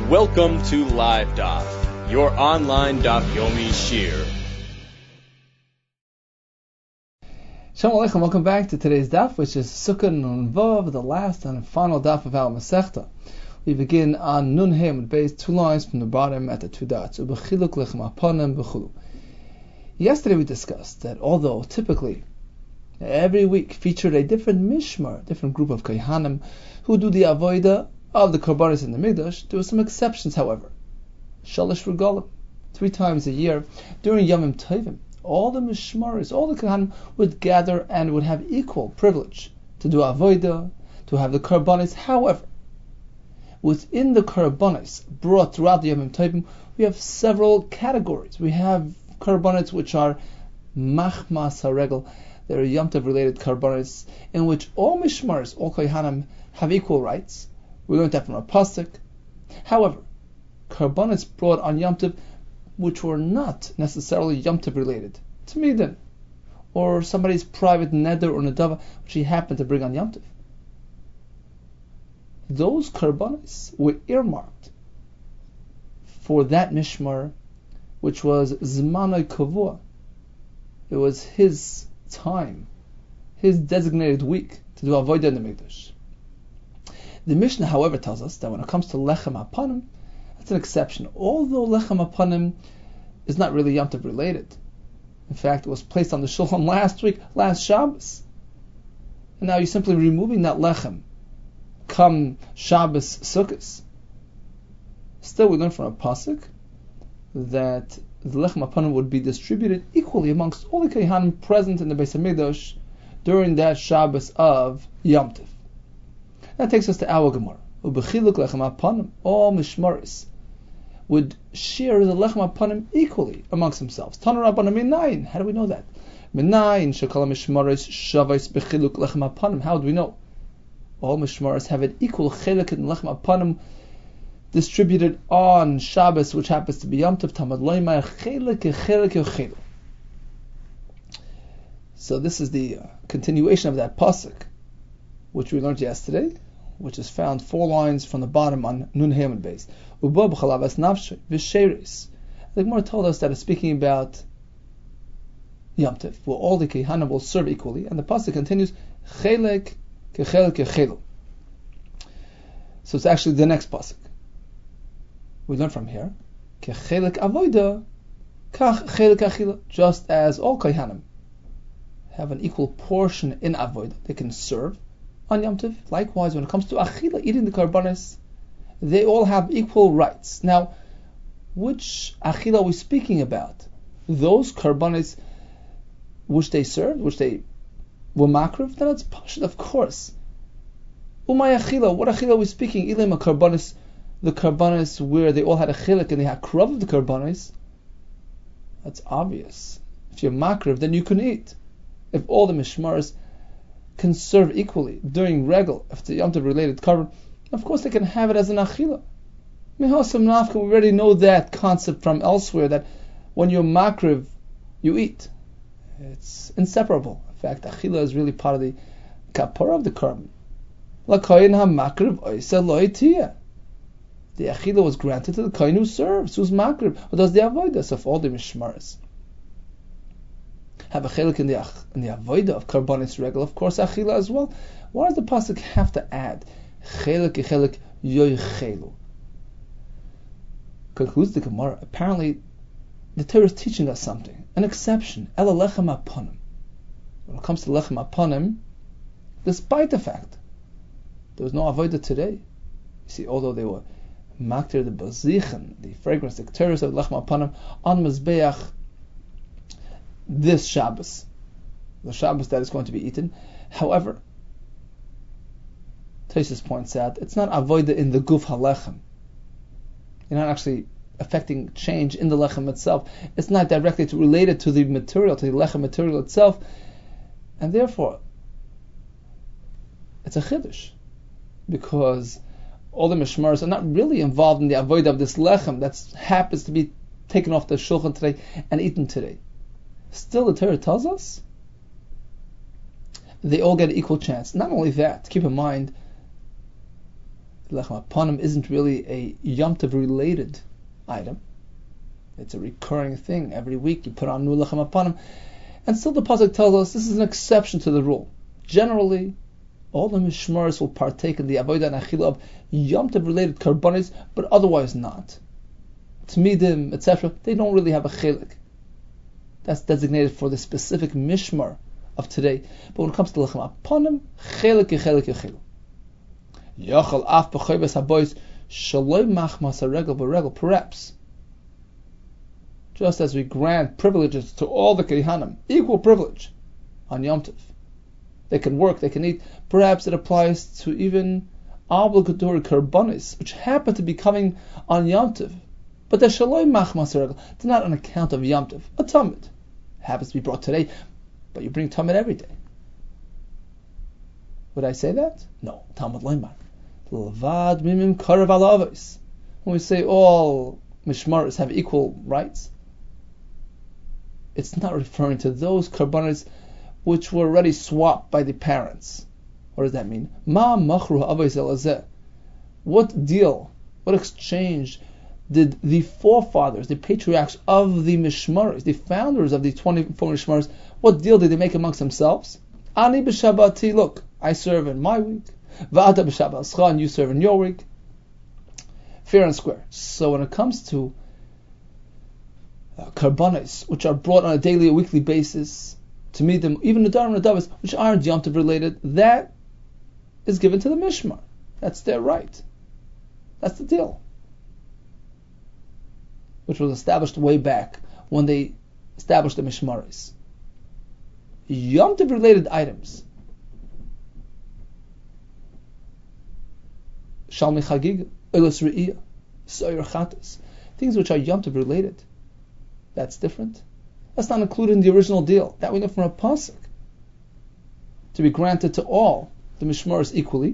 Welcome to Live Daf, your online Daf Yomi Shir. Shalom Aleichem, welcome back to today's Daf, which is Sukkah Nun Vav, the last and final Daf of our Masechta. We begin on Nun Hey Amud Beis, 2 lines from the bottom at the 2 dots. Ubechiluk lechem aponim b'chulu. Yesterday we discussed that although typically every week featured a different mishmar, different group of Kohanim who do the avodah of the Korbanos in the Mikdash, there were some exceptions, however. Shalosh Regalim, 3 times a year during Yomim Tovim, all the mishmaris, all the Kohanim would gather and would have equal privilege to do avodah, to have the Korbanos. However, within the Korbanos brought throughout the Yomim Tovim, we have several categories. We have Korbanos which are Machmas HaRegel, they're Yom Tov related Korbanos, in which all mishmaris, all Kohanim have equal rights. We learned that from a pasuk. However, Korbanos brought on Yom Tov, which were not necessarily Yom Tov related, Tamidin, or somebody's private neder or nedava, which he happened to bring on Yom Tov. Those Korbanos were earmarked for that mishmar, which was Zmanoi Kavua. It was his time, his designated week to do avodah in the Mikdash. The Mishnah, however, tells us that when it comes to Lechem Apanim, that's an exception. Although Lechem Apanim is not really Yom Tov related. In fact, it was placed on the Shulchan last Shabbos. And now you're simply removing that Lechem come Shabbos Sukkos. Still, we learn from a pasuk that the Lechem Apanim would be distributed equally amongst all the Kohanim present in the Beis HaMikdash during that Shabbos of Yom Tov. That takes us to our Gemara. Ubechiluk lechem apanim, all mishmaris would share the lechem apanim equally amongst themselves. Tana Rabbanan minayin. How do we know that? Minayin shekol mishmaris shavais bechiluk lechem apanim. How do we know? All mishmaris have an equal chelik in lechem apanim distributed on Shabbos, which happens to be Yom Tov. Tamad loymar chelik. So this is the continuation of that pasuk, which we learned yesterday, which is found 4 lines from the bottom on Nun Hey Amud Beis. Ubo b'chalavas nafshe v'sheris. The Gemara told us that it's speaking about Yom Tov, where all the Kohanim will serve equally, and the pasuk continues chelek kechelu. So it's actually the next pasuk. We learn from here kechelek avoda kach chelek achila. Just as all Kohanim have an equal portion in avodah, they can serve on Yom Tov. Likewise, when it comes to achila, eating the Korbanos, they all have equal rights. Now, which achila are we speaking about? Those Korbanos which they served, which they were makriv? Then it's pashut, of course. Umay achila, what achila are we speaking? Ilim Korbanos, the Korbanos where they all had a chilek and they had krav of the Korbanos. That's obvious. If you're makriv, then you can eat. If all the mishmaris can serve equally during regal, if it's a Yom Tov related korban, of course they can have it as an achila. Mihasam nafka, we already know that concept from elsewhere, that when you're makriv, you eat. It's inseparable. In fact, achila is really part of the kapara of the korban. L'koyin ha-makriv oisa lo itiyah. The achila was granted to the koyin who serves, who's makriv, who does the avodas of all the mishmaris. Have a chelik in the avodah of Korbanos regal, of course achila as well. Why does the pasuk have to add chelik yoychelu? Concludes the Gemara. Apparently, the Torah is teaching us something, an exception. Ela lechem apanim. When it comes to lechem apanim, despite the fact there was no avodah today, you see, although they were makter the bazichen, the fragrance, the ketores of lechem apanim on mizbeach this Shabbos, the Shabbos that is going to be eaten. However, Tosfos points out it's not avodah in the guf halechem. You're not actually affecting change in the lechem itself. It's not directly related to the material, to the lechem material itself, and therefore it's a chiddush, because all the mishmaros are not really involved in the avodah of this lechem that happens to be taken off the shulchan today and eaten today. Still, the Torah tells us they all get an equal chance. Not only that, keep in mind, Lechem Apanim isn't really a Yom Tov related item. It's a recurring thing. Every week you put on new Lechem Apanim. And still the Pasuk tells us this is an exception to the rule. Generally, all the Mishmaros will partake in the Avodah and Achila of Yom Tov related Karbanis, but otherwise not. Tmidim, etc., they don't really have a chelik. That's designated for the specific Mishmar of today. But when it comes to Lechem Apanim, chelik yechelik yechilu. Yachal af b'choybes habois shaloi machmas haregel b'regel. Perhaps, just as we grant privileges to all the Kehanim, equal privilege on Yom Tov, they can work, they can eat, perhaps it applies to even obligatory Karbanis, which happen to be coming on Yom Tov, but they're shaloi machmas haregel. They're not on account of Yom Tov. A Tamid happens to be brought today, but you bring Tamid every day. Would I say that? No. Talmud Leimar. Levad mimim karav alavos. When we say all mishmaros have equal rights, it's not referring to those karbanos which were already swapped by the parents. What does that mean? Ma machru ha'avos elazeh. What deal, what exchange did the forefathers, the patriarchs of the mishmaros, the founders of the 24 mishmaros, what deal did they make amongst themselves? Ani b'shabbati, look, I serve in my week. Va'ata b'shabbat, and you serve in your week. Fair and square. So when it comes to karbanos, which are brought on a daily or weekly basis, to meet them, even the Nadarim and Nadavos, which aren't Yom Tov related, that is given to the Mishmar. That's their right. That's the deal. Which was established way back when they established the Mishmaris. Yom Tov related items, Shalmi Chagig, Elos Re'iyah, Soyer Chatas, things which are Yom Tov related, that's different. That's not included in the original deal. That we know from a pasuk. To be granted to all the Mishmaros equally.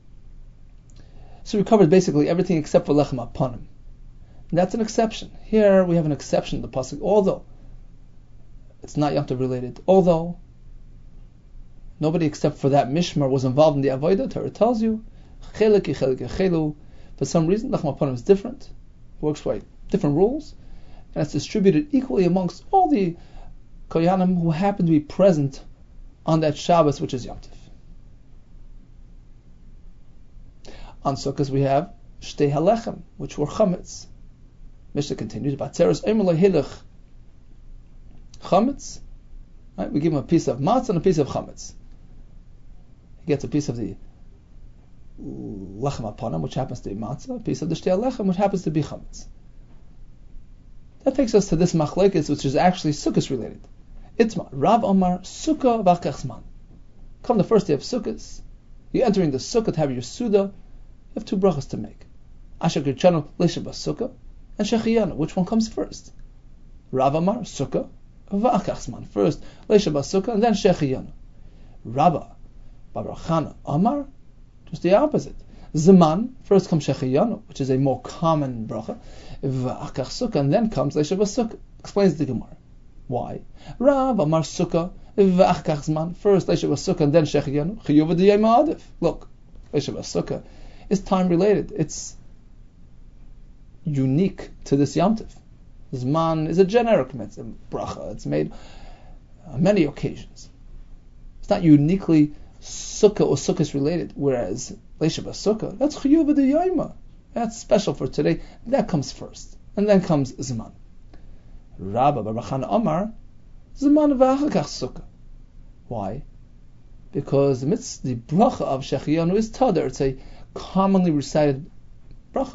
So we covered basically everything except for Lechem Apanim. And that's an exception. Here we have an exception to the pasuk, although it's not Yom Tov related. Although nobody except for that Mishmar was involved in the Avodah, Torah tells you, Chelik yechelik yechelu. For some reason, Lechem Apanim is different. It works by different rules. And it's distributed equally amongst all the Kohanim who happen to be present on that Shabbos, which is Yom Tov. On Sukkot we have Shtei Halechem, which were Chametz. Mishnah continues, Batzeres Eimer Hilech Chametz. Right? We give him a piece of matzah and a piece of chametz. He gets a piece of the lechem apanim, which happens to be matzah, a piece of the shtei lechem, which happens to be chametz. That takes us to this machlekes, which is actually Sukkot related. Itma, Rav Omar, Sukkah v'achechzman. Come the first day of Sukkot, you're entering the Sukkah to have your Suda, you have two brachas to make. Asher Kirchanu, Lesha B'Sukkah, and Shechiyanu, which one comes first? Rav Omar, Sukkah v'achechzman. First, Lesha B'Sukkah, and then Shechiyanu. Rabba, Baruchana, Omar, just the opposite. Zaman, first comes Shechiyanu, which is a more common bracha, v'achach sukkah, and then comes Leisha B'Sukkah. Explains the Gemara. Why? Rav Amar Sukkah v'achach zman, first Leisha B'Sukkah, and then Shechiyanu. Chiyuv d'yom ha'adif. Look, Leisha B'Sukkah is time related. It's unique to this Yom Tov. Zman is a generic mitzvah, bracha. It's made on many occasions. It's not uniquely Sukkah or Sukkot related, whereas Leisha B'Sukkah, that's Chiyuv d'yom. That's special for today. That comes first. And then comes Zman. Rabba Baruchana Omar, Zman v'achakach Sukkah. Why? Because the bracha of Shechiyanu is Tadr. It's a commonly recited bracha.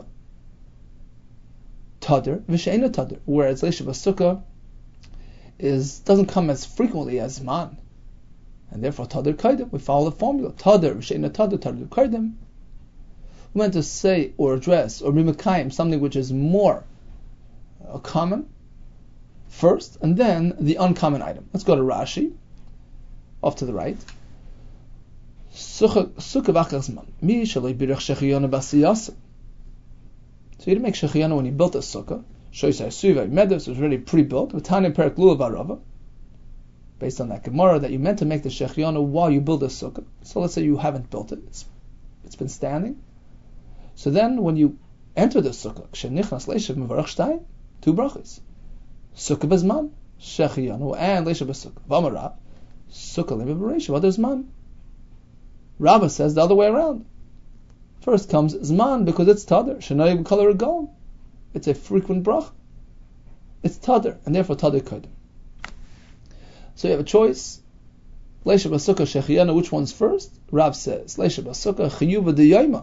Tadr, v'she'ena Tadr. Whereas Leisha B'Sukkah doesn't come as frequently as Zman. And therefore Tadr Kaidim. We follow the formula. Tadr, v'she'ena Tadr, Tadr Kaidim. We want to say or address or mimakayim something which is more common first, and then the uncommon item. Let's go to Rashi, off to the right. Sukkah v'achazman. Mi shalei birach shechiyanu b'asiyasa. So he didn't make shechiyanu when he built a sukkah. Shoisai suvay medos was already pre-built. V'tani perak lulav arava. Based on that Gemara that you meant to make the shechiyanu while you build a sukkah. So let's say you haven't built it. It's been standing. So then when you enter the sukkah, two brachas. Sukkah bezman, shechiyanu, and leisha b'sukkah. V'amar sukkah lema b'reisha, other zman. Rabbah says the other way around. First comes zman because it's tader. Shenai b'kolor gol. It's a frequent brach. It's tader, and therefore tader kodim. So you have a choice. Leisha b'sukkah, shechiyanu, which one's first? Rav says leisha b'sukkah chiyuva d'yayma.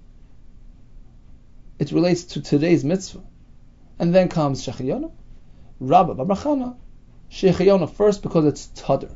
It relates to today's mitzvah. And then comes Shechiyonu. Rabba Babrachana. Shechiyonu first because it's Tader.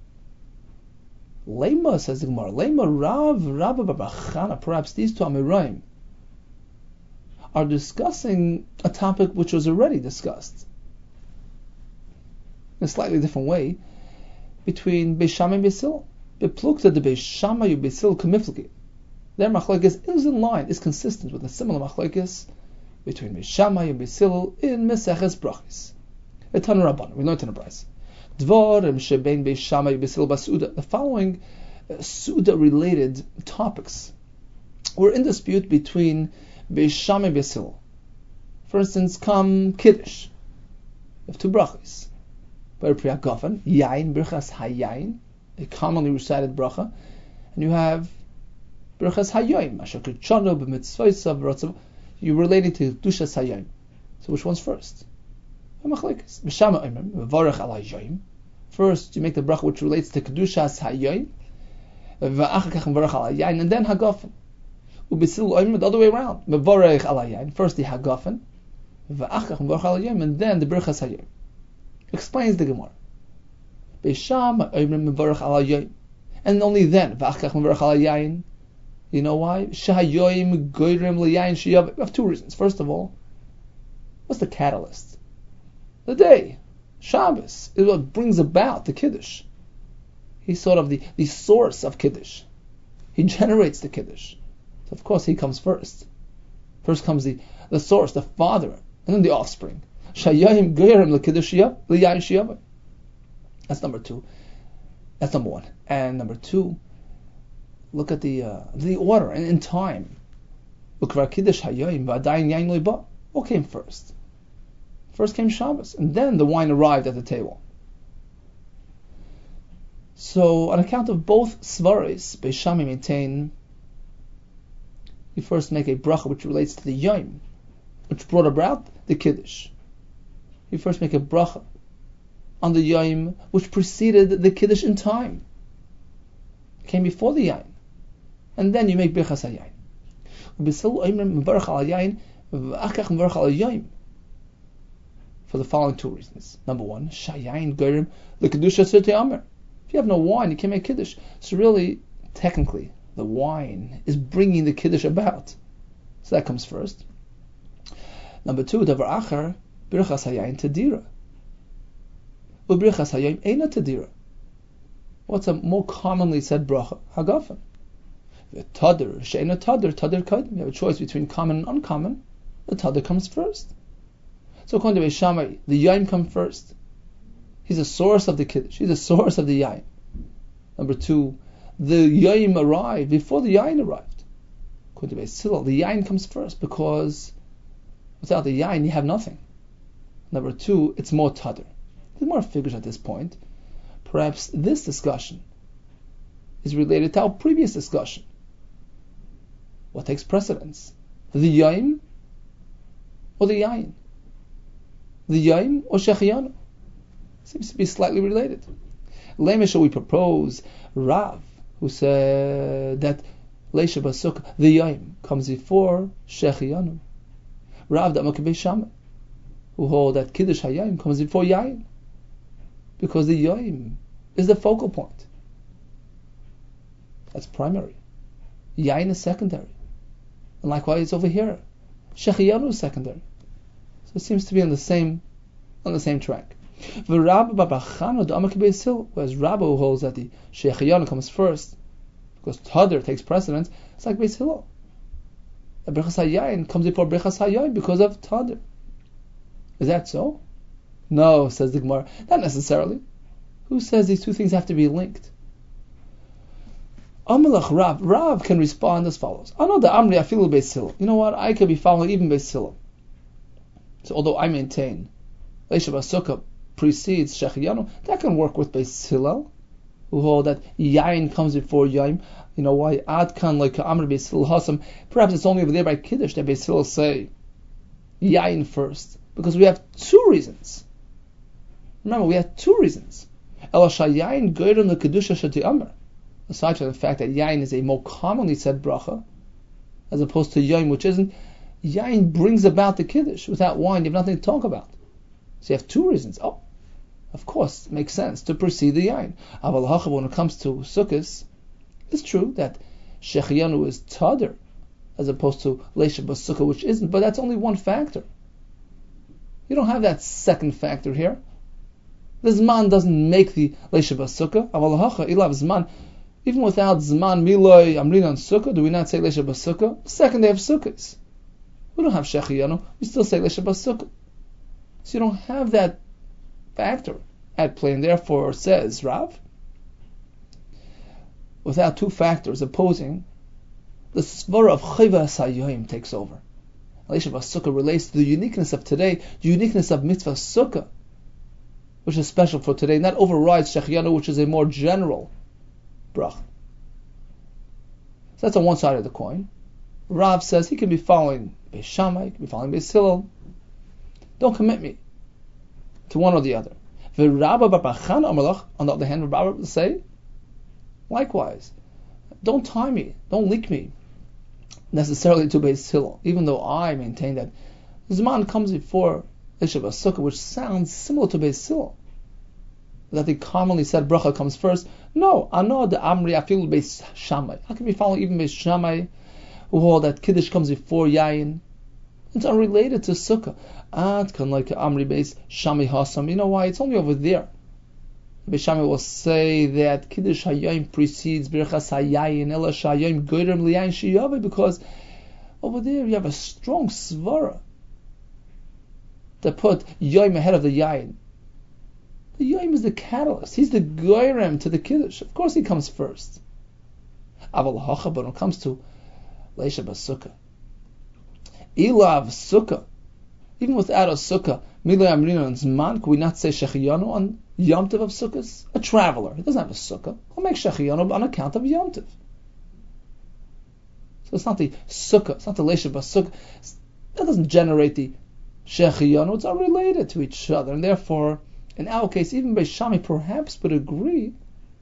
Lema, says the Gemara. Lema Rabba Babrachana. Perhaps these two Amirayim are discussing a topic which was already discussed in a slightly different way between Beis Shammai and Beis Hillel. Beplukta de Beis Shammai and Beis Hillel k'mifleki. Their machlokes is in line, is consistent with a similar machlokes between Beis Shammai and Beis Hillel in Meseches Brachos. Etan Rabban, we learned in a brayz. Dvarim shebein Beis Shammai and Beis Hillel basuda. The following Suda-related topics were in dispute between Beis Shammai and Beis Hillel. For instance, come Kiddush. You have two brachos. Bar Priya Gofen, Yain, Birchas HaYain, a commonly recited bracha, and you have Birchas Hayoim, Asher Kirchano b'mitzvaysav v'rotzav. You're relating to Dushas Hayoim. So which one's first? Machlekes. B'shama oimrim v'varech al hayoim. First, you make the bracha which relates to Kedushas Hayoim, v'achakach v'varech al hayayin, and then Hagafen. U'b'sil oimrim the other way around. V'varech al hayayin. First the Hagafen, v'achakach v'varech al hayoim, and then the Birchas Hayoim. Explains the Gemara. B'shama oimrim v'varech al hayoim, and only then v'achakach v'varech al hayayin. You know why? Shahayoim goyrem liyayin shiyav. We have two reasons. First of all, what's the catalyst? The day, Shabbos, is what brings about the Kiddush. He's sort of the source of Kiddush. He generates the Kiddush. So of course he comes first. First comes the source, the father, and then the offspring. Shahayoim goyrem liyayin shiyav. That's number two. That's number one. And number two, look at the order and in time. What came first? First came Shabbos, and then the wine arrived at the table. So, on account of both svaris, Beis Shammai maintain you first make a bracha which relates to the yom, which brought about the kiddush. You first make a bracha on the yom which preceded the kiddush in time. It came before the yom. And then you make Birchas HaYayin. For the following two reasons. Number one, Shayayin Goyrim the Kedusha Sirtei Amer. If you have no wine, you can't make Kiddush. So really, technically, the wine is bringing the Kiddush about. So that comes first. Number two, Davar Achar, Birchas HaYayin Tadira. Birchas HaYayin Eina Tadira. What's a more commonly said bracha? Hagafen. Tader, she'ena tader, tader kodim. You have a choice between common and uncommon. The tader comes first. So according to Beis Shammai, the yaim comes first. He's a source of the kiddush. He's a source of the yaim. Number two, the yaim arrived before the yain arrived. According to Beis Hillel, the yain comes first because without the yain you have nothing. Number two, it's more tader. There's more figures at this point. Perhaps this discussion is related to our previous discussion. What takes precedence? The yaim or the yain? The yaim or shechiyanu? Seems to be slightly related. Shall we propose Rav, who said that Leisha Basuk, the yaim, comes before shechiyanu. Rav Damak Beis Shammai, who hold that Kiddush HaYaim comes before yain. Because the yaim is the focal point. That's primary. Yain is secondary. And likewise over here, Shechiyanu is secondary. So it seems to be on the same track. Whereas Rabba holds that the Shechiyanu comes first, because Tader takes precedence, it's like Beis Hillel. The Birchas HaYayin comes before Birchas HaYayin because of Tader. Is that so? No, says the Gemara. Not necessarily. Who says these two things have to be linked? Amalach Rav can respond as follows. I know the Amri Afilu Beis Hillel. You know what? I could be following even Beis Hillel. So although I maintain Leisha Basukah precedes Shechiyanu, that can work with Beis Hillel, who hold that Yain comes before Yaim. You know why? Ad kan like Amri Beis Hillel Hasam. Perhaps it's only over there by Kiddush that Beis Hillel say Yain first, because we have two reasons. Remember, we have two reasons. Yain goyrim the kedusha shati amr. Aside from the fact that yain is a more commonly said bracha, as opposed to yain, which isn't. Yain brings about the kiddush. Without wine, you have nothing to talk about. So you have two reasons. Oh, of course, it makes sense to precede the yain. Aval hacha, when it comes to sukkahs, it's true that shechiyanu is tader, as opposed to leisha basukah, which isn't. But that's only one factor. You don't have that second factor here. The Zman doesn't make the Leisha Basukah. Aval hacha ilav Zman. Even without Zman Miloi Amrin on Sukkah, do we not say Leisha Basukah? Second day of Sukkahs. We don't have Shechiyanu. We still say Leisha Basukah. So you don't have that factor at play, and therefore says Rav, without two factors opposing, the svara of Chayva Sayyim takes over. Leisha Basukah relates to the uniqueness of today, the uniqueness of Mitzvah Sukkah, which is special for today, and that overrides Shechiyanu, which is a more general bracha. So that's on one side of the coin. Rav says he can be following Beis Shammai, he can be following Beis Hillel. Don't commit me to one or the other. Rabba bar Chana Amalach, on the other hand, Rabba will say, likewise, don't tie me, don't link me necessarily to Beis Hillel, even though I maintain that Zman comes before Leisha Basukah, which sounds similar to Beis Hillel, that the commonly said bracha comes first. No, I know the Amri Afilu Beis Shammai. How can we follow even Beis Shammai, who hold that Kiddush comes before Yayin? It's unrelated to Sukkah. Ad kan like Amri Beis Shammai Hasam. You know why? It's only over there. Beis Shammai will say that Kiddush Hayayin precedes Birchas Hayayin Ela Shayim Goyrim Liyayin Shiyave, because over there you have a strong svara to put Yom ahead of the Yayin. The Yom is the catalyst. He's the Goyrem to the Kiddush. Of course he comes first. Aval hacha, but when it comes to Leisha Basukah, Ilav Sukkah, even without a Sukkah, Milay Amrina and Zman, could we not say Shechiyanu on Yom Tov of Sukkahs? A traveler, he doesn't have a Sukkah, he'll make Shechiyanu on account of Yom Tov. So it's not the Sukkah, it's not the Leisha Basukah. That doesn't generate the Shechiyanu, it's unrelated to each other, and therefore, in our case, even Beis Shammai perhaps would agree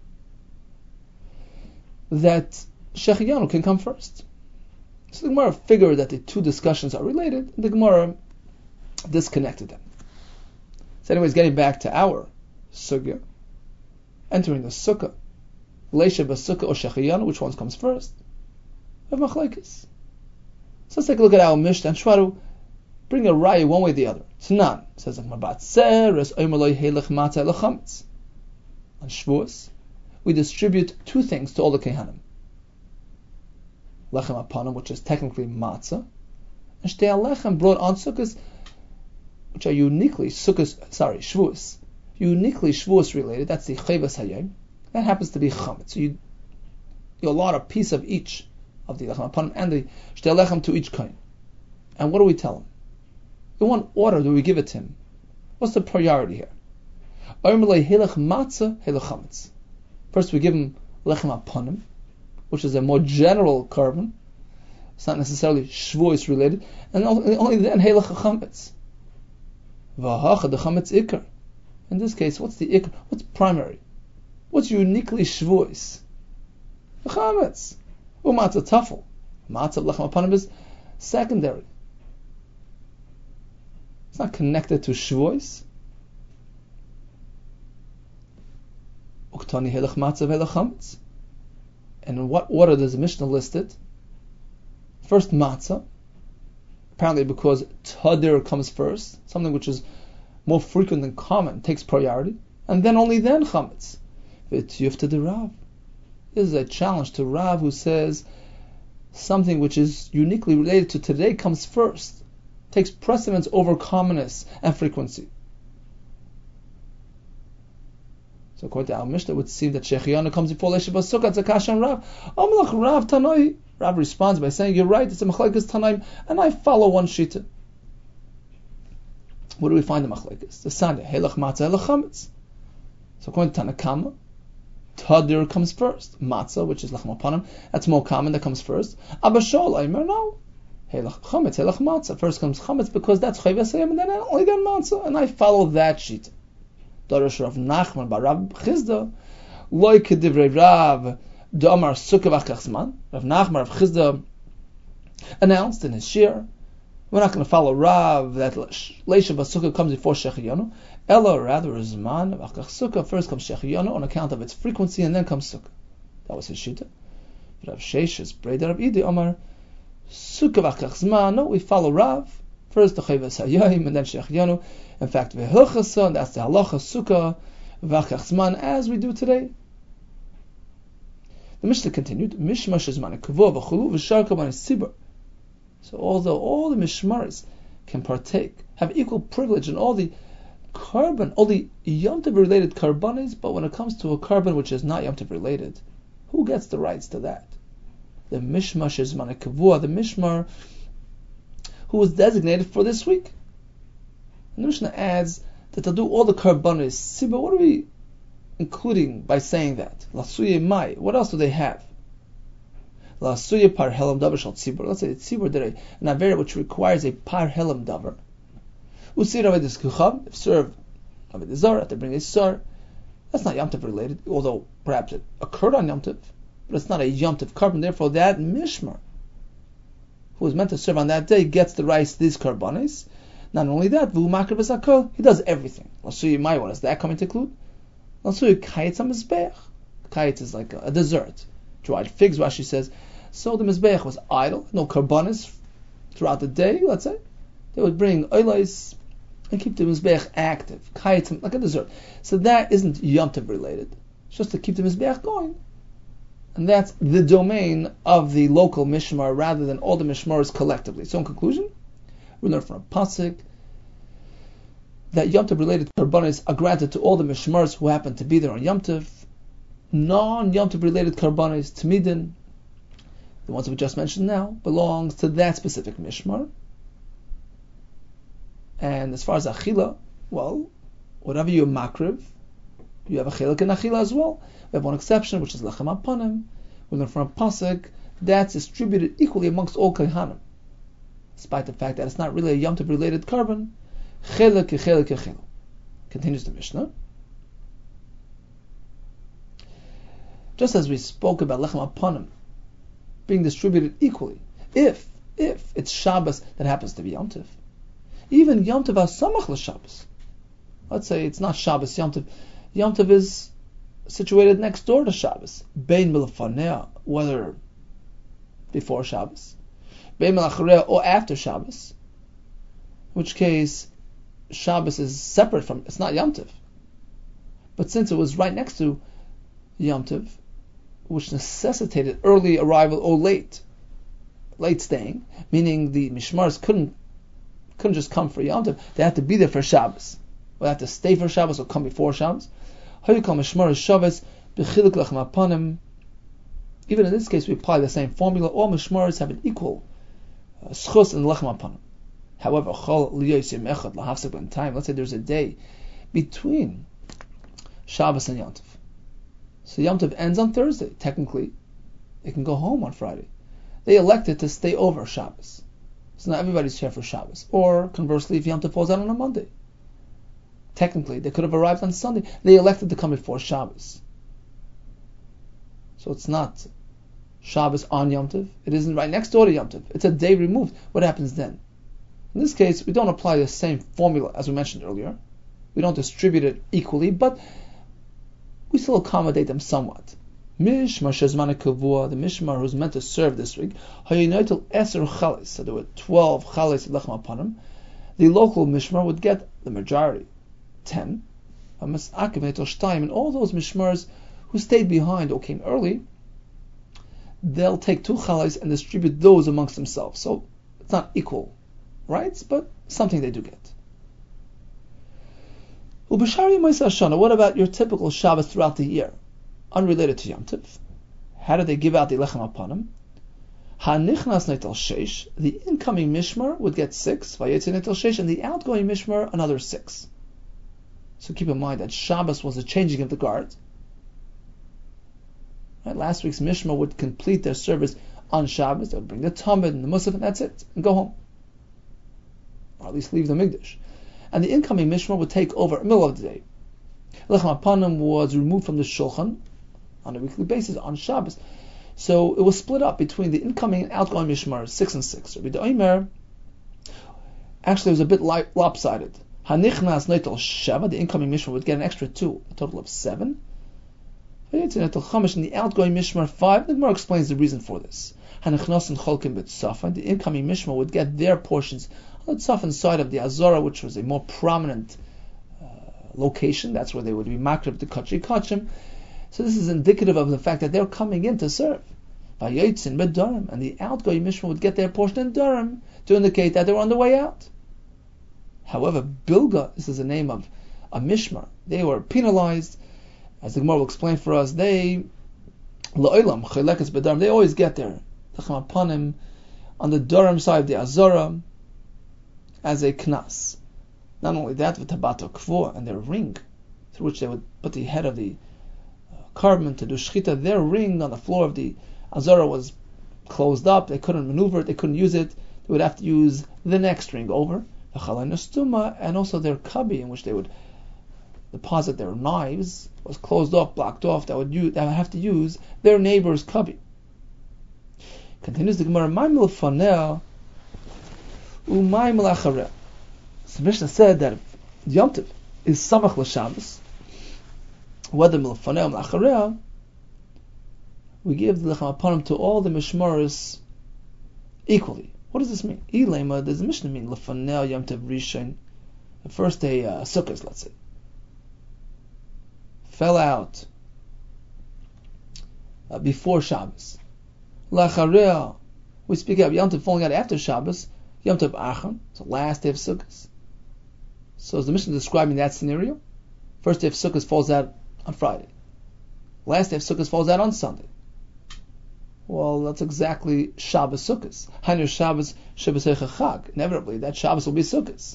that Shechiyanu can come first. So the Gemara figured that the two discussions are related, and the Gemara disconnected them. So anyways, getting back to our sugya, entering the sukkah, Leisha Basukah or Shechiyanu, which one comes first? We have machlekes. So let's take a look at our Mishnah and try to bring a raya one way or the other. Tanan says on Shavuos, we distribute two things to all the kehanim: lechem apanim, which is technically matzah, and shtei lechem brought on sukkahs, which are uniquely Shavuos, uniquely Shavuos related. That's the chayvas hayom. That happens to be chametz. So you allot a piece of each of the lechem apanim and the shtei lechem to each kohen. And what do we tell him? In what order do we give it to him? What's the priority here? First we give him lechem apanim, which is a more general carbon. It's not necessarily Shavuos related. And only then helech chametz. V'hacha the chametz ikar. In this case, what's the ikar? What's primary? What's uniquely Shavuos? The chametz. Matzah tafel. Matzah lechem apanim is secondary. It's not connected to Shavuos. Uktani helech matzah v'helech chametz. And in what order does the Mishnah list it? First matzah, apparently because tadir comes first, something which is more frequent than common, takes priority, and then only then chametz. V'tiyufta de Rav. This is a challenge to Rav, who says something which is uniquely related to today comes first, takes precedence over commonness and frequency. So according to our Mishnah, it would seem that Shechianu comes before Leisha Basukkah. It's a kasha on Rav. Amalach Rav Tanoi. Rav responds by saying, you're right, it's a machlekes Tanaim, and I follow one shita. Where do we find the machlekes? The Sanya, Helach Matzah, Helach Chametz. So according to Tanakama, Tadir comes first. Matzah, which is Lachem Apanim, that's more common, that comes first. Abba Shol, Aimer, no. Helach Chametz, Helach Matzah. First comes Chametz because that's Chayvasayim, and then I only get Matzah, and I follow that shita. Darash Rav Nachman bar Rav Chizda, loy kedivrei Rav Damar Sukkah v'achachzman. Rav Nachman Rav Chizda announced in his shir, we're not going to follow Rav that Leisha Basukkah comes before Shechianu. Ella rather is man v'achach Sukkah. First comes Shechianu on account of its frequency, and then comes Sukkah. That was his shita. Rav Sheshes Breda Rav Idi Omar Sukkah v'achachzman. No, we follow Rav. First the Chayvas Hayayim and then Shechianu. In fact, V'hilchasa, and that's the halacha, Sukkah, V'achachzman, as we do today. The Mishnah continued, Mishmash is manekavua v'chulu v'sharka manesibur. So although all the Mishmaris can partake, have equal privilege in all the carbon, all the Yom Tov related karbanis, but when it comes to a carbon which is not Yom Tov related, who gets the rights to that? The Mishmash is manekavua, the Mishmar who was designated for this week. And the Mishnah adds that they'll do all the karbanis. Sibur, what are we including by saying that? Lasuye mai. What else do they have? Lasuye par helam davar shal tzibur. Let's say it's tzibur derei, an avera which requires a par helam davar. Usir avedis kucham, if served avedis zar, have to bring a sar. That's not Yom Tov related, although perhaps it occurred on Yom Tov, but it's not a Yom Tov carbon. Therefore, that mishmar who is meant to serve on that day gets the rights to these karbanis. Not only that, he does everything. Lasuye mai, what does that come into include? Lasuye kayetz ha-mizbeach. Kayetz is like a dessert. Dried figs, Rashi says. So the mizbeach was idle, no karbanis throughout the day, let's say. They would bring oilais and keep the mizbeach active. Kayetz, like a dessert. So that isn't Yom Tov related. It's just to keep the mizbeach going. And that's the domain of the local mishmar rather than all the mishmars collectively. So in conclusion, we learn from a pasuk that Yom Tov related karbanis are granted to all the mishmars who happen to be there on Yom Tov. Non-Yom Tov related karbanis, Tamidin, the ones that we just mentioned now, belongs to that specific mishmar. And as far as achila, well, whatever you makriv, you have a chilek in achila as well. We have one exception, which is lechem apanim. We learn from a pasuk that's distributed equally amongst all kohanim, despite the fact that it's not really a Yom Tov related carbon. Continues the Mishnah. Just as we spoke about lechem apanim being distributed equally, if it's Shabbos that happens to be Yom Tov, even Yom Tov hasamach l'Shabbos. Let's say it's not Shabbos Yom Tov. Yom Tov is situated next door to Shabbos. Bein milafanea, whether before Shabbos, bein milacharea, or after Shabbos. In which case, Shabbos is separate from, it's not Yom Tov. But since it was right next to Yom Tov, which necessitated early arrival or late staying, meaning the mishmars couldn't just come for Yom Tov, they had to be there for Shabbos. Or they had to stay for Shabbos or come before Shabbos. Even in this case, we apply the same formula. All mishmaros have an equal schus in lechem apanim. However, let's say there's a day between Shabbos and Yom Tov. So Yom Tov ends on Thursday. Technically, they can go home on Friday. They elected to stay over Shabbos. So not everybody's here for Shabbos. Or conversely, if Yom Tov falls out on a Monday, technically, they could have arrived on Sunday. They elected to come before Shabbos. So it's not Shabbos on Yom Tov. It isn't right next door to Yom Tov. It's a day removed. What happens then? In this case, we don't apply the same formula as we mentioned earlier. We don't distribute it equally, but we still accommodate them somewhat. Mishmar shezman kavua, the mishmar who's meant to serve this week, hayinotel eser chalis. So there were 12 chalis lechem apanim. The local mishmar would get the majority, 10. And all those mishmars who stayed behind or came early, they'll take 2 chalis and distribute those amongst themselves. So it's not equal rights, but something they do get. What about your typical Shabbos throughout the year, unrelated to Yom Tov? How do they give out the lechem apanim? Hanichnas neitel sheish, the incoming mishmar would get 6, vayetze neitel sheish, and the outgoing mishmar another 6. So keep in mind that Shabbos was a changing of the guard. Right? Last week's mishmar would complete their service on Shabbos. They would bring the Talmud and the Musaf, and that's it, and go home, or at least leave the Mikdash. And the incoming mishmar would take over in the middle of the day. Lechem apanim was removed from the shulchan on a weekly basis on Shabbos. So it was split up between the incoming and outgoing mishmar, 6 and 6. Rabbi Doimer actually was a bit lopsided. Hanichnas neitel sheva, the incoming mishmar would get an extra 2, a total of 7. And the outgoing mishmar 5. The Gemara explains the reason for this. Hanichnas and cholkim b'tzafan, the incoming mishmar would get their portions on the tzafan side of the Azara, which was a more prominent location. That's where they would be makrib the kachri kachim. So this is indicative of the fact that they're coming in to serve. Vayotzin b'darim, and the outgoing mishmar would get their portion in Durham to indicate that they were on the way out. However, Bilga, this is the name of a mishmar, they were penalized. As the Gemara will explain for us, they la'olam chilekes b'darim, they always get their lechem apanim on the Durham side of the Azara as a knas. Not only that, with tabato kvo and their ring, through which they would put the head of the carbon to do shchita. Their ring on the floor of the Azara was closed up. They couldn't maneuver it. They couldn't use it. They would have to use the next ring over. The chalai nestuma, and also their kabi, in which they would deposit their knives, was closed off, blocked off. That would have to use their neighbor's kabi. Continues the Gemara, "Ma'im lefaneh u'ma'im la'achareh." So Mishnah said that if Yom Tov is samach l'Shabbos, whether milfaneh or milachareh, we give the lechem apanim to all the mishmaros equally. What does this mean? Ilema, does the Mishnah mean lefaneh Yom Tov Rishon, the first day Sukkot, let's say, fell out before Shabbos. Lachareh, we speak of Yom Tov falling out after Shabbos, Yom Tov Achron, so last day of Sukkot. So is the Mishnah describing that scenario? First day of Sukkot falls out on Friday. Last day of Sukkot falls out on Sunday. Well, that's exactly Shabbos Sukkot. Hainu Shabbos Shabbos Chag. Inevitably, that Shabbos will be Sukkot.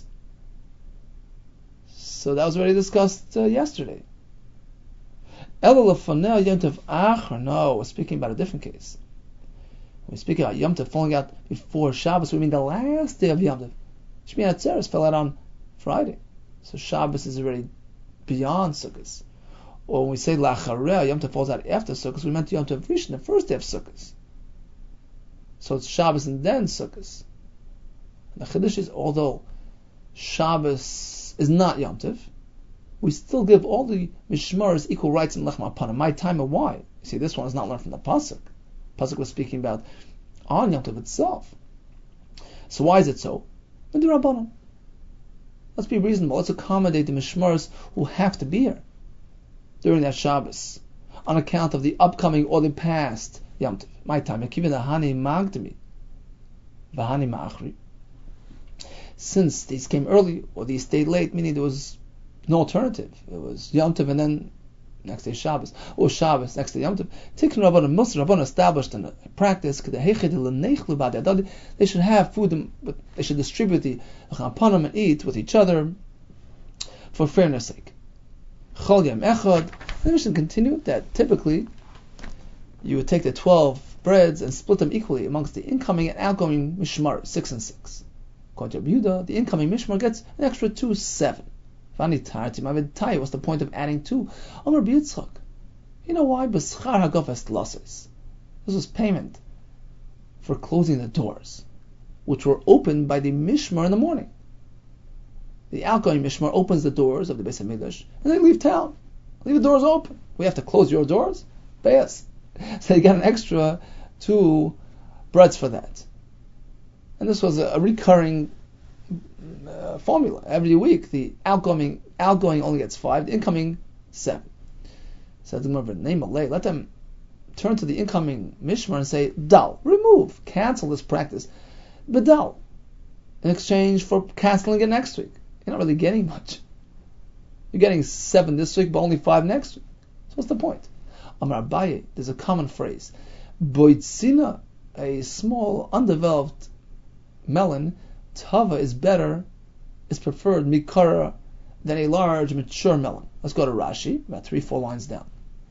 So that was already discussed yesterday. Ela lefaneh Yom Tov Achron. No, we're speaking about a different case. When we speak about Yom Tov falling out before Shabbos, we mean the last day of Yom Tov. Shmini Atzeres fell out on Friday. So Shabbos is already beyond Sukkot. Or when we say Lachareh, Yom Tov falls out after Sukkot, we meant Yom Tov Rishon, the first day of Sukkot. So it's Shabbos and then Sukkot. And the Chiddush is, although Shabbos is not Yom Tov, we still give all the Mishmaros equal rights in Lechem Apanim. My time and why? You see, this one is not learned from the Pasuk. Pasuk was speaking about on Yom Tov itself. So why is it so? Rabbanan. Let's be reasonable. Let's accommodate the Mishmaros who have to be here during that Shabbos on account of the upcoming or the past Yom Tov. My time. Since these came early or these stayed late, meaning there was no alternative. It was Yom Tov and then next day Shabbos, or Shabbos next day Yom Tov. Tikkun Rabbanan, Musar Rabbanan established in a practice they should have food, but they should distribute the apanim and eat with each other for fairness' sake. Chol Yom Echad. The Mishnah continued that typically you would take the 12 breads and split them equally amongst the incoming and outgoing mishmar, 6 and 6. According to Yehuda, the incoming mishmar gets an extra 2, 7. What's the point of adding 2? Amar B'Yitzchak. You know why? B'schar hagofes losses. This was payment for closing the doors, which were opened by the mishmar in the morning. The outgoing mishmar opens the doors of the Beis HaMikdash, and they leave town. Leave the doors open. We have to close your doors? Yes. So you get an extra 2 breads for that. And this was a recurring formula. Every week, the outgoing only gets 5, the incoming 7. So let them turn to the incoming mishmar and say, Dal, remove, cancel this practice, Bedal, in exchange for canceling it next week. You're not really getting much. You're getting 7 this week, but only 5 next week. So what's the point? Amar Abaye, there's a common phrase. Boitzina, a small, undeveloped melon, tava is preferred, mikara, than a large, mature melon. Let's go to Rashi, about 3-4 lines down.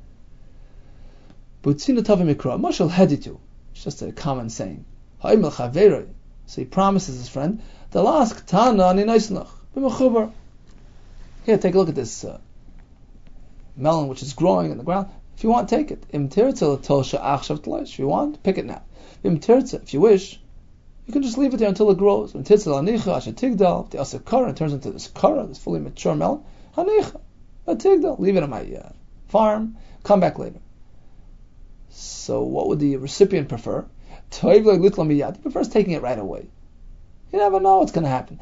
Boitzina tava mikra, mashal heditu. It's just a common saying. Ha'imel chaveroi. So he promises his friend, Dalask tana ani naislach, b'mechubar. Here, take a look at this melon which is growing in the ground. If you want, take it. If you want, pick it now. If you wish, you can just leave it there until it grows. If the it turns into this kara, this fully mature melon, leave it in my farm, come back later. So what would the recipient prefer? He prefers taking it right away. You never know what's going to happen.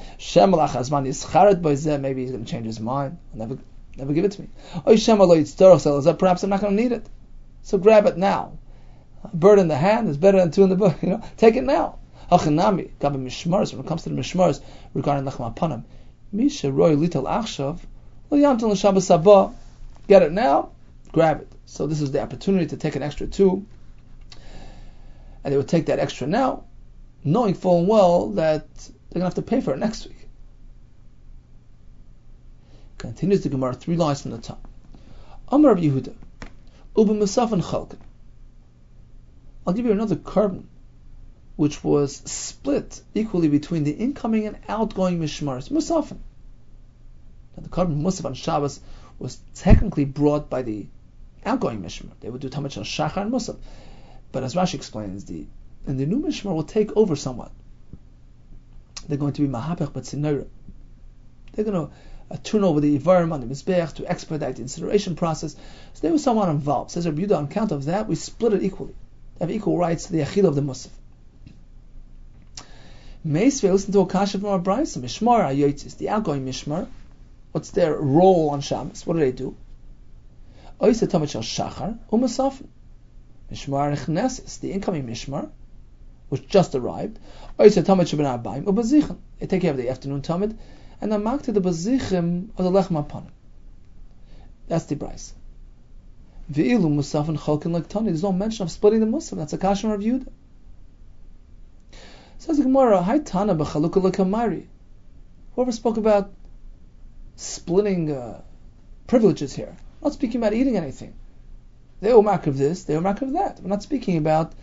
Maybe he's going to change his mind. Never give it to me. Perhaps I'm not going to need it. So grab it now. A bird in the hand is better than 2 in the book. Take it now. When it comes to the mishmars regarding lechem apanim, get it now, grab it. So this is the opportunity to take an extra 2, and they would take that extra now, knowing full and well that they're going to have to pay for it next week. Continues the Gemara 3 lines from the top. Amar of Yehuda, Uba Musafan Chalkin. I'll give you another carbon which was split equally between the incoming and outgoing mishmaris. Musafan. Now the carbon Musaf on Shabbos was technically brought by the outgoing mishmar. They would do Tamid Shal Shachar and Musaf. But as Rashi explains, the new mishmar will take over somewhat. They're going to be mahapech b'tzinora. They're going to turn over the Ivarim on the Mizbeach to expedite the incineration process. So they were somewhat involved. Says Rabbi Yehuda, on account of that, we split it equally. They have equal rights to the Achil of the Musaf. Meisvei, listen to a kasha from our Brisa. Mishmar Ayotzis, the outgoing Mishmar. What's their role on Shabbos? What do? Oiseh Tamid Shal Shachar U'Musafin. Mishmar Nechneses, the incoming Mishmar, which just arrived. Oiseh Tamid Shal Ben Arbaim U'Bazichim. They take care of the afternoon Tamid, and then mark to the Bazichim of the Lechem Apanim. That's the Brisa. Ve'ilu Musafin Chalkin Lektani. There's no mention of splitting the Musaf. That's a kasha of Yehuda. Says the Gemara, Hai Tana b'Chalukah Lekamari. Whoever spoke about splitting privileges here, we're not speaking about eating anything. They will mark of this, they will mark of that. We're not speaking about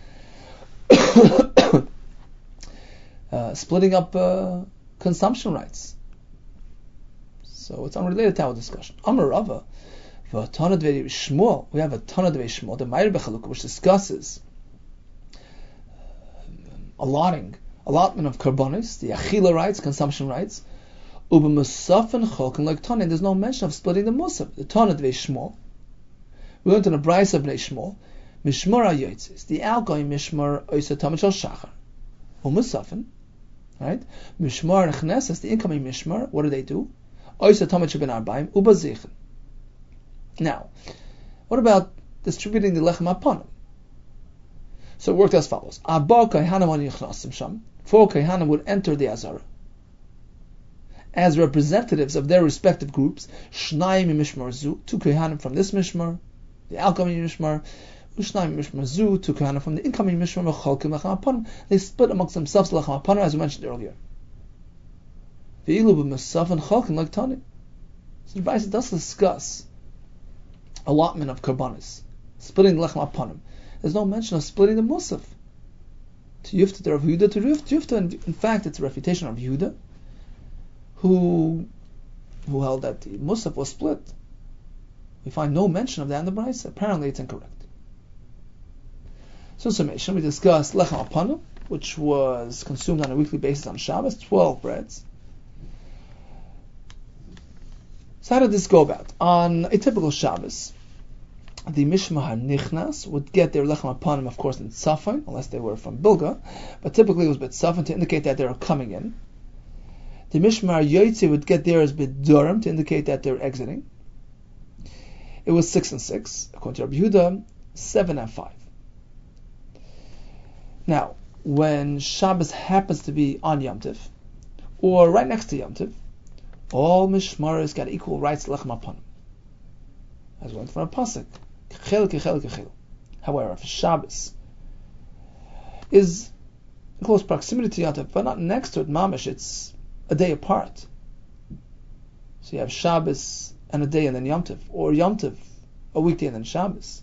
splitting up consumption rights. So it's unrelated to our discussion. Amar Rava, we have a Tanna Devei Shmuel, the Meir b'Chalukah, which discusses allotment of karbonis, the achila rights, consumption rights. Uba musaf and cholkin like Tana. There's no mention of splitting the musaf. The Tanna Devei Shmuel. We learned in the Brisa of Bnei Shmuel. Mishmar Ayotzis, the outgoing mishmar oiseh tamid shal shachar. Umusafin, right? Mishmar Nechneses, the incoming mishmar. What do? Oiseh tamid shel ben arbaim ubazichin. Now, what about distributing the lechem apanim? So it worked as follows. 4 Kaihanim would enter the Azara as representatives of their respective groups. 2 Kaihanim from this Mishmar, the outgoing Mishmar, 2 Kaihanim from the incoming Mishmar. They split amongst themselves Lechem Apanim, as we mentioned earlier. So the Brisa does discuss allotment of karbanis, splitting the Lechem Apanim. There's no mention of splitting the Musaf. To Yufta, to Rav Yehuda, to Yufta. In fact, it's a refutation of Yehuda, who held that the Musaf was split. We find no mention of that in the Brisa. Apparently, it's incorrect. So, in summation, we discussed Lechem Apanim, which was consumed on a weekly basis on Shabbos, 12 breads. So, how did this go about? On a typical Shabbos, the Mishmar Nichnas would get their Lechem Apanim, of course, in Tzafon, unless they were from Bilga, but typically it was B'Tzafon to indicate that they are coming in. The Mishmar Yotze would get theirs B'Durim to indicate that they're exiting. It was 6 and 6, according to Rabbi Yehuda, 7 and 5. Now, when Shabbos happens to be on Yom Tov, or right next to Yom Tov, All mishmaros got equal rights to lechem aponim. As we learned from a pasuk. However, if Shabbos is in close proximity to Yom Tov, but not next to it, mamish, it's a day apart. So you have Shabbos and a day and then Yom Tov, or Yom Tov, a weekday and then Shabbos.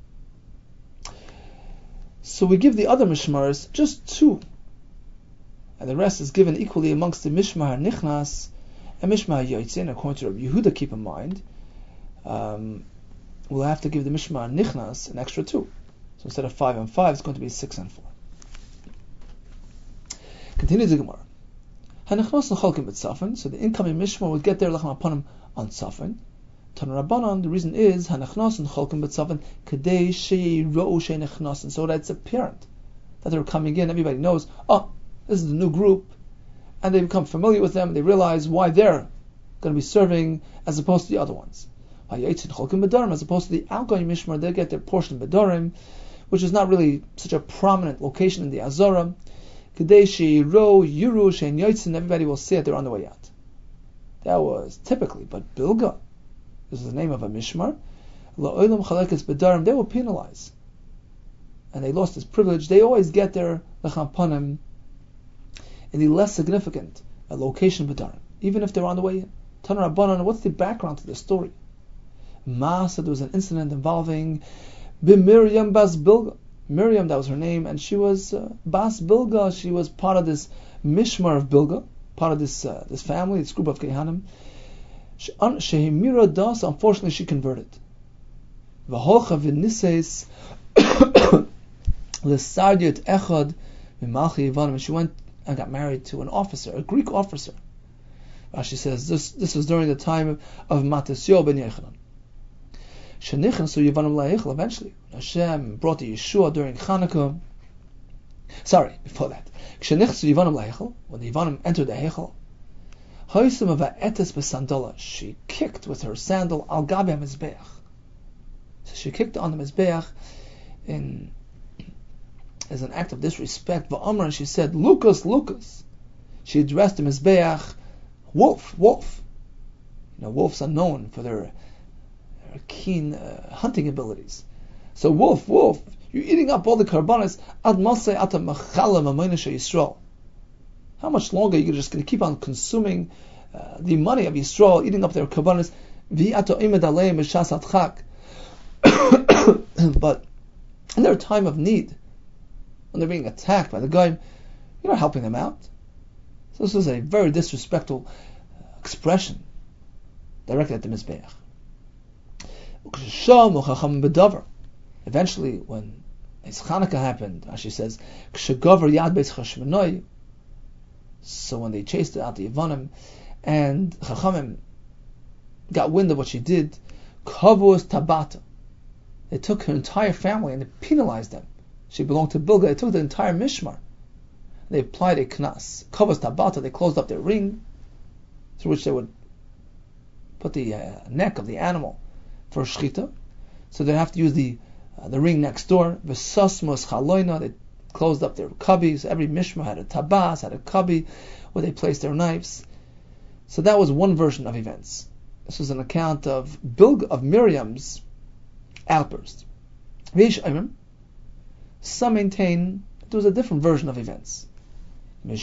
So we give the other mishmaros just 2, and the rest is given equally amongst the mishmar nichnas and mishmar yotzin. According to Rabbi Yehuda, keep in mind, we'll have to give the mishmar nichnas an extra 2. So instead of 5 and 5, it's going to be 6 and 4. Continues the Gemara. Hanechnos necholkim b'tzafin, so the incoming mishmar would get their lechem aponim on tzafin. Tana Rabbanan, the reason is hanechnos necholkim b'tzafin kadei sheirou sheinechnos, and so that it's apparent that they're coming in. Everybody knows, this is the new group, and they become familiar with them. And they realize why they're going to be serving as opposed to the other ones. As opposed to the outgoing mishmar, they get their portion of bedarim, which is not really such a prominent location in the Azara. Kadeshi ro yuru shein yotzin, everybody will see it, they're on the way out. That was typically, but Bilga, this is the name of a mishmar, la'olam chalekes bedarim, they will penalize, and they lost this privilege. They always get their lechem panim in the less significant location bedarim, even if they're on the way in. Tana Rabbanan, what's the background to the story? Ma said there was an incident involving Miriam Bas Bilga. Miriam, that was her name, and she was Bas Bilga. She was part of this mishmar of Bilga, part of this family, this group of Kehanim. Shehimira Das, unfortunately, she converted. V'holcha v'nises l'sardiot echad v'malchi Yevanim, and she went and got married to an officer, a Greek officer. Rashi says this was during the time of Matisyahu ben Yochanan. Shenichnasu Yevanim la'Heichel. Eventually, Hashem brought the Yeshua during Chanukah. Sorry, before that. Shenichnasu Yevanim la'Heichel, when the Yevanim entered the Heichel, Hoysum va'etes b'sandola, she kicked with her sandal al gabi mizbeach. So she kicked on the mizbeach as an act of disrespect. Va'amar, and she said, Lucas, Lucas. She addressed the mizbeach, wolf, wolf. Wolves are known for their keen hunting abilities. So wolf, wolf, you're eating up all the karbanis. Ad masay ata machalem amaynesha Yisrael. How much longer are you just going to keep on consuming the money of Yisrael, eating up their karbanis? Vi ato imed aleim b'shas adchak. But in their time of need, when they're being attacked by the guy, you're not helping them out. So this was a very disrespectful expression directed at the Mizbeach. Eventually, when Chanukah happened, as she says, so when they chased out the Yevanim, and Chachamim got wind of what she did, Kavos Tabata, they took her entire family and they penalized them. She belonged to Bilga. They took the entire mishmar. They applied a knas. Kavos Tabata, they closed up their ring, through which they would put the neck of the animal for shchita. So they'd have to use the ring next door. V'sasmos chaloina, they closed up their cubbies. Every mishmar had a tabas, had a cubby where they placed their knives. So that was one version of events. This was an account of Miriam's outburst. Some maintain there was a different version of events. The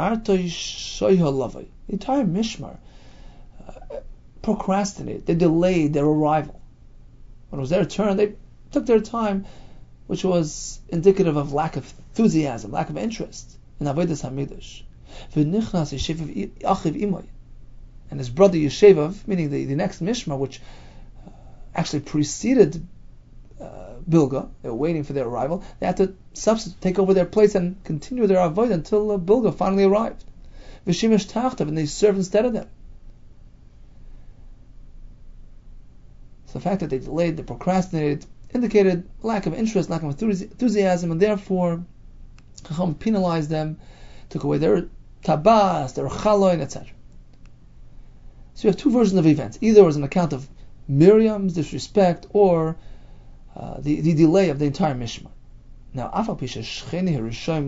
entire mishmar procrastinated. They delayed their arrival. When it was their turn, they took their time, which was indicative of lack of enthusiasm, lack of interest in Avodas HaMikdash. And his brother Yeshevav, meaning the next mishmar, which actually preceded Bilga, they were waiting for their arrival, they had to take over their place and continue their avodah until Bilga finally arrived. V'shimish tachtav, and they served instead of them. So the fact that they delayed, they procrastinated, indicated lack of interest, lack of enthusiasm, and therefore Chacham penalized them, took away their tabas, their chaloin, etc. So you have two versions of events. Either it was an account of Miriam's disrespect or the delay of the entire mishmar. Now,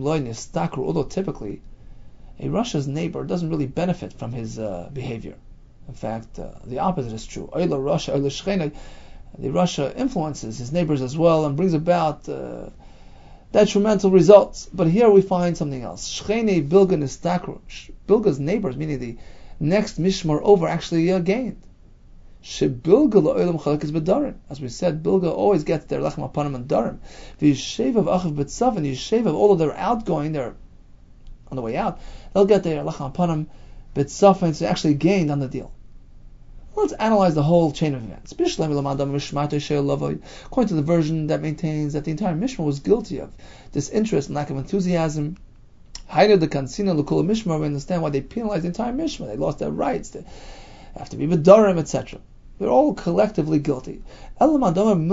although typically a Russia's neighbor doesn't really benefit from his behavior. In fact, the opposite is true. Oila Rasha, Oila Shchena. The Rasha influences his neighbors as well and brings about detrimental results. But here we find something else. Shchene Bilga Nistakro. Bilga's neighbors, meaning the next Mishmar over, actually gained. Shebilga la'olam chalek is b'darim. As we said, Bilga always gets their lechem apanim and darim. V'yishev of achiv b'tzav, and yishev of all of their outgoing, they're on the way out, they'll get their lechem apanim b'tzav, and it's actually gained on the deal. Let's analyze the whole chain of events. According to the version that maintains that the entire Mishmar was guilty of disinterest and lack of enthusiasm, Hainu the Kansina Lukula Mishmar, we understand why they penalized the entire Mishmar. They lost their rights. They have to be B'darim, etc. They're all collectively guilty. But according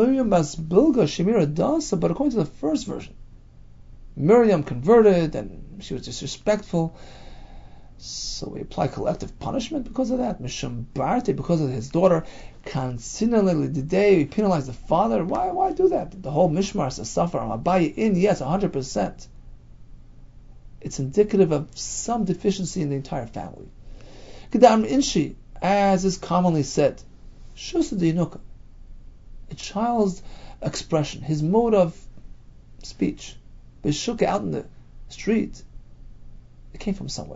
to the first version, Miriam converted and she was disrespectful. So we apply collective punishment because of that. Mishum Barte, because of his daughter. Kansina the day we penalize the father. Why do that? The whole Mishmar is a suffer. Abaye in, yes, 100%. It's indicative of some deficiency in the entire family. Kedam Inshi, as is commonly said, Shusa Dinuka, a child's expression, his mode of speech, Beshuka out in the street, it came from somewhere.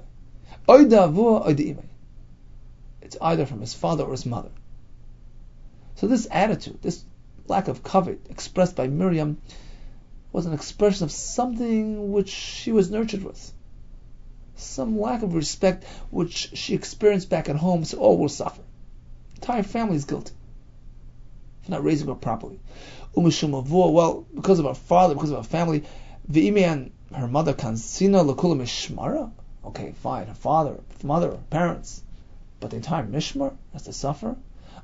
It's either from his father or his mother. So this attitude, this lack of kavod expressed by Miriam, was an expression of something which she was nurtured with. Some lack of respect which she experienced back at home, so all will suffer. The entire family is guilty for not raising her properly. Well, because of her father, because of her family, V'imi and her mother, Kansina L'kula Mishmara. Okay, fine, her father, mother, parents, but the entire Mishmar has to suffer.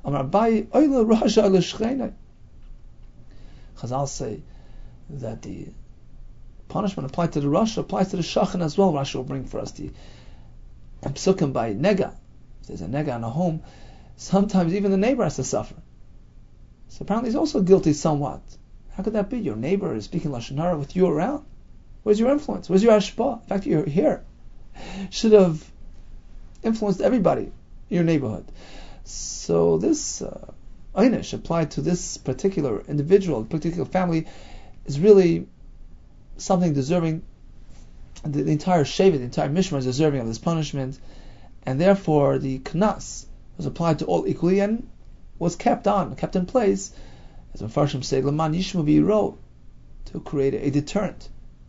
Chazal say that the punishment applied to the Rasha applies to the Shachan as well. Rashi will bring for us the psukim by nega. If there's a nega in a home, sometimes even the neighbor has to suffer. So apparently he's also guilty somewhat. How could that be? Your neighbor is speaking Lashon Hara with you around. Where's your influence? Where's your ashpah? In fact, you're here. Should have influenced everybody in your neighborhood. So this einish applied to this particular individual, particular family, is really something deserving. The entire Shevet, the entire Mishmar is deserving of this punishment, and therefore the Knas was applied to all equally and was kept in place, as Mefarshim say, Laman Yishmu V'Yiro, to create a deterrent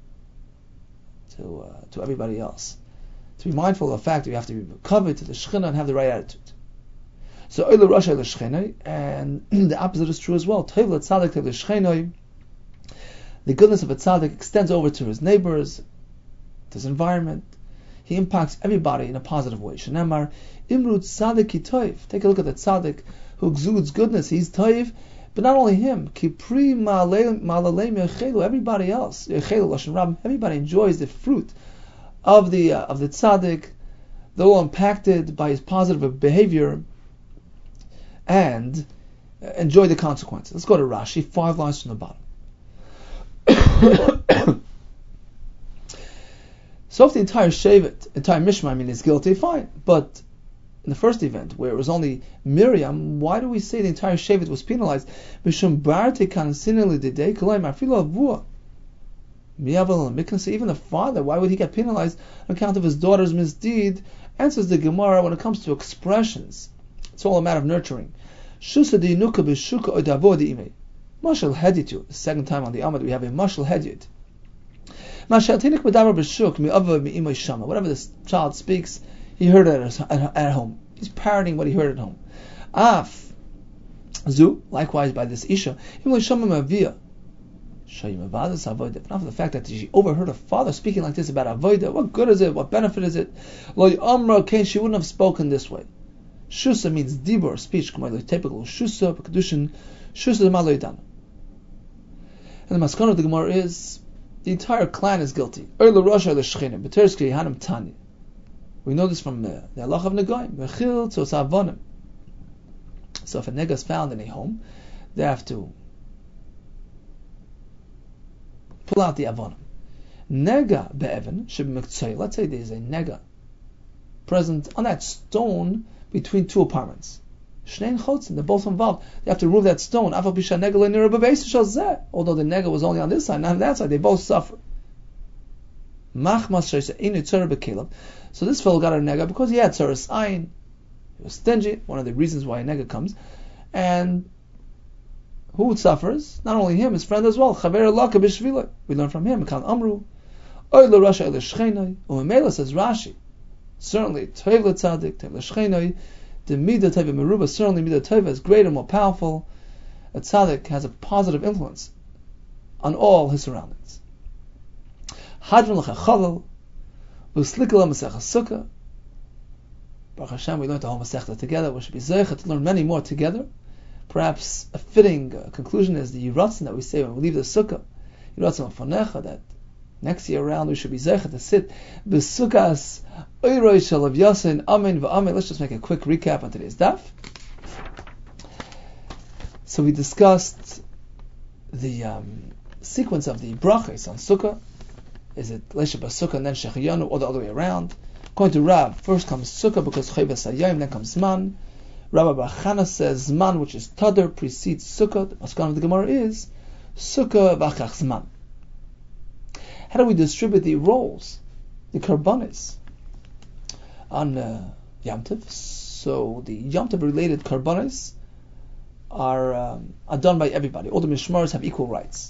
to everybody else. To be mindful of the fact that you have to be covered to the Shechina and have the right attitude. So Oila Rasha Oila Shechina, and the opposite is true as well. Tov L'Tzadik Tov L'Shechina. The goodness of a tzaddik extends over to his neighbors, to his environment. He impacts everybody in a positive way. Shenemar Imru Tzaddik Ki Tov. Take a look at the tzaddik who exudes goodness. He's Tov, but not only him. Kipri Ma'alalei Mechelu. Everybody else, Mechelu Lashon Rab. Everybody enjoys the fruit of the tzaddik. They're all impacted by his positive behavior and enjoy the consequences. Let's go to Rashi, 5 lines from the bottom. So if the entire Shevet, entire Mishmar, is guilty, fine. But in the first event, where it was only Miriam, why do we say the entire Shevet was penalized? Even the father, why would he get penalized on account of his daughter's misdeed? Answers the Gemara, when it comes to expressions, it's all a matter of nurturing. Mashal Heditu, the second time on the Amud we have a Mashal Hedit. Whatever this child speaks, he heard it at home. He's parroting what he heard at home. Af Zu, likewise by this Isha, not for the fact that she overheard her father speaking like this about Avodah. What good is it? What benefit is it? She wouldn't have spoken this way. Shusa means dibur, speech, typical Shusa, Kedushin, Shusa Maloidan. And the maskana of the Gemara is the entire clan is guilty. We know this from the halach of Negoim. So if a nega is found in a home, they have to pull out the avonim. Nega be'evan should be mektsay. Let's say there is a nega present on that stone between two apartments. Shnein chotzin, they're both involved. They have to remove that stone. Although the nega was only on this side, not on that side, they both suffer. So this fellow got a nega because he had tzaras ayin. He was stingy, one of the reasons why a nega comes. And who suffers? Not only him, his friend as well. We learn from him. Says Rashi, certainly Toiv l'tzadik, Toiv l'shchenoi, the midah Toiv meruba, certainly midah Toiv is greater, more powerful. A tzadik has a positive influence on all his surroundings. Hadron l'chachalal, v'slikal ha'masechah sukkah. Baruch Hashem, we learned the whole masechta together. We should be zeichet to learn many more together. Perhaps a fitting conclusion is the yiratzin that we say when we leave the sukkah. Yiratzin l'fanecha, that next year around we should be zeichet to sit b'sukas oiroi shel Rav Yosin amen v'amen. Let's just make a quick recap on today's daf. So we discussed the sequence of the brachos on sukkah. Is it Lesha Basukkah and then Shechiyanu, or the other way around? According to Rav, first comes Sukkah because Chayvas Hayayim, then comes Zman. Rabbi Bachana says Zman, which is Tadar, precedes Sukkah. The Maskana of the Gemara is Sukkah V'achach Zman. How do we distribute the roles, the karbanis, on Yom Tov? So the Yom Tov related karbanis are done by everybody. All the mishmaros have equal rights.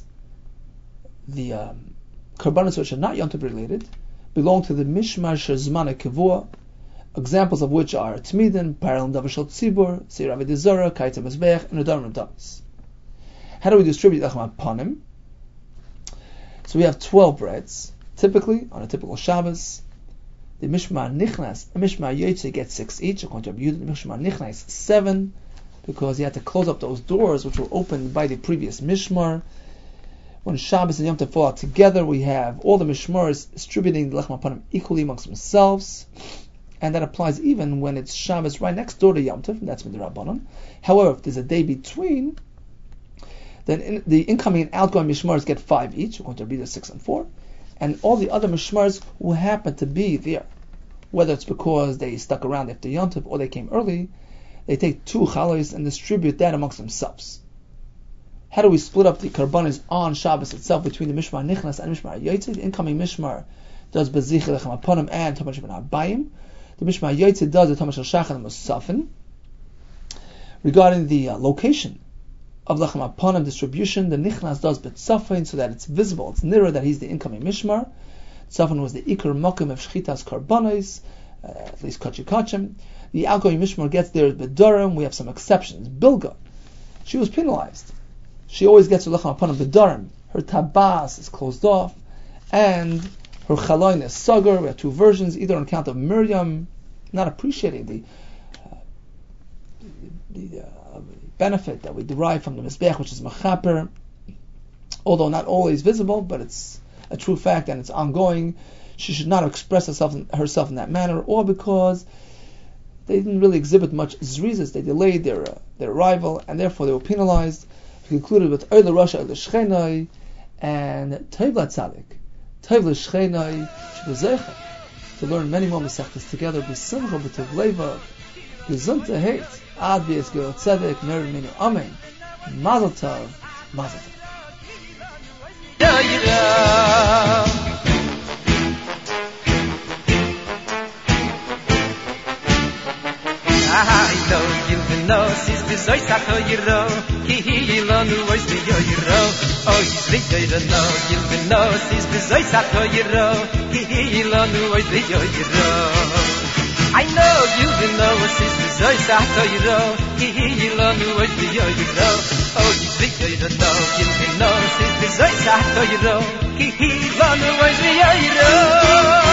The karbanos which are not Yom Tov related belong to the Mishmar Shezmana Kavua, examples of which are Tmidin, Parel and Davashal Tzibur, Seir Avodah Zarah, Kaita Mezbeach, and Adar Damis. How do we distribute Lechem Panim? So we have 12 breads. Typically, on a typical Shabbos, the Mishmar Nichnas and Mishmar Yotze get 6 each. According to Rabbi Yehuda, the Mishmar Nichnas 7, because he had to close up those doors which were opened by the previous Mishmar. When Shabbos and Yom Tov fall out together, we have all the mishmaros distributing the lechem hapanim equally amongst themselves, and that applies even when it's Shabbos right next door to Yom Tov, and that's midrabanan. However, if there's a day between, then the incoming and outgoing mishmaros get 5 each, according to Rabbi 6 and 4, and all the other mishmaros who happen to be there, whether it's because they stuck around after Yom Tov or they came early, they take 2 chalos and distribute that amongst themselves. How do we split up the karbanis on Shabbos itself between the Mishmar Nichnas and Mishmar Yotze? The incoming Mishmar does Bezicha Lechem Hapanim and Tamash Ben Habayim. The Mishmar Yotze does the Tamash Shachar and Musafin. Regarding the location of Lechem Hapanim distribution, the Nichnas does Betzafin so that it's visible, it's nearer that he's the incoming Mishmar. Tzafin was the Iker Mokim of Shchitas Karbanis, at least Kachikachim. The outgoing Mishmar gets there at Bedarim. We have some exceptions. Bilga, she was penalized. She always gets her lechem hapanim b'darim. Her tabas is closed off, and her chaloin is sagar. We have 2 versions, either on account of Miriam not appreciating the benefit that we derive from the mizbeach, which is mechaper, although not always visible, but it's a true fact and it's ongoing. She should not express herself in that manner, or because they didn't really exhibit much zrizas. They delayed their arrival, and therefore they were penalized. We concluded with Oile Rasha Oile Shchenai and Toiv L'Tzadik. Toiv L'Shchenai Shebezeicha. To learn many more Masechtas together. B'simcha b'tov leva. Gesund heit. Ad b'es Gil Tzedek. Ner Minu Amen. Mazel Tov. Mazel Tov. Sis bizoy sato yiro ki yilo nu voice de yiro oh is the yiro no you know sis bizoy sato yiro ki yilo nu voice de yiro I know you know sis bizoy sato yiro ki yilo nu voice de yiro oh is the yiro no you know sis bizoy sato yiro ki yilo nu voice de yiro